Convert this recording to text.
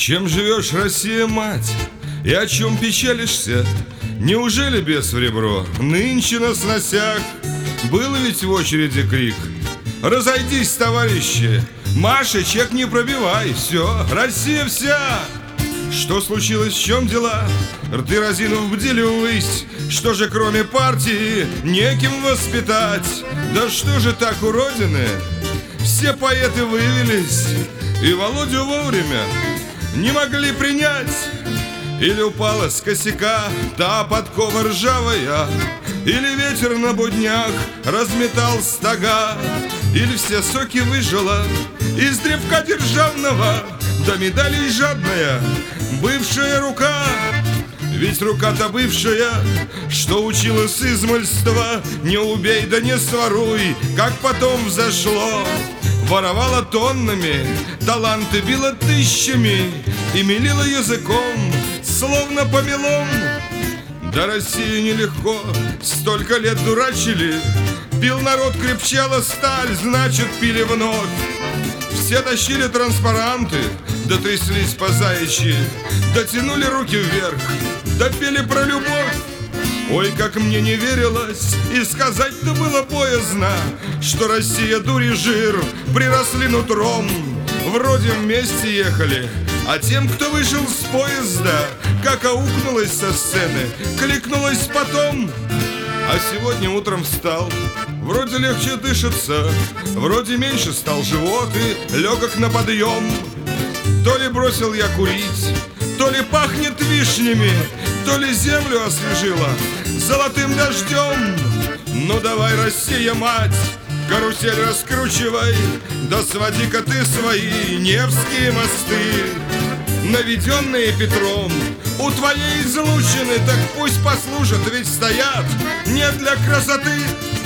Чем живешь, Россия, мать, и о чем печалишься? Неужели бес в ребро нынче на сносях? Был ведь в очереди крик: разойдись, товарищи, Маша, чек не пробивай, все, Россия вся! Что случилось, в чем дела? Рты разинув бдили ввысь. Что же кроме партии неким воспитать? Да что же так у Родины? Все поэты выявились, и Володю вовремя не могли принять. Или упала с косяка та подкова ржавая, или ветер на буднях разметал стога, или все соки выжила из древка державного до медалей жадная бывшая рука. Ведь рука-то бывшая, что учила с измольства: не убей да не своруй, как потом взошло. Воровала тоннами, таланты била тысячами и мелила языком, словно помелом. Да России нелегко, столько лет дурачили. Пил народ, крепчала сталь, значит пили вновь. Все тащили транспаранты, да тряслись по заячьи, дотянули руки вверх, да пели про любовь. Ой, как мне не верилось, и сказать-то было боязно, что Россия, дури жир, приросли нутром. Вроде вместе ехали, а тем, кто вышел с поезда, как аукнулась со сцены, кликнулась потом. А сегодня утром встал, вроде легче дышится, вроде меньше стал живот и легок на подъем. То ли бросил я курить, то ли пахнет вишнями, то ли землю освежила золотым дождем. Ну давай, Россия, мать, карусель раскручивай, да своди-ка ты свои Невские мосты, наведенные Петром у твоей излучины. Так пусть послужат, ведь стоят не для красоты.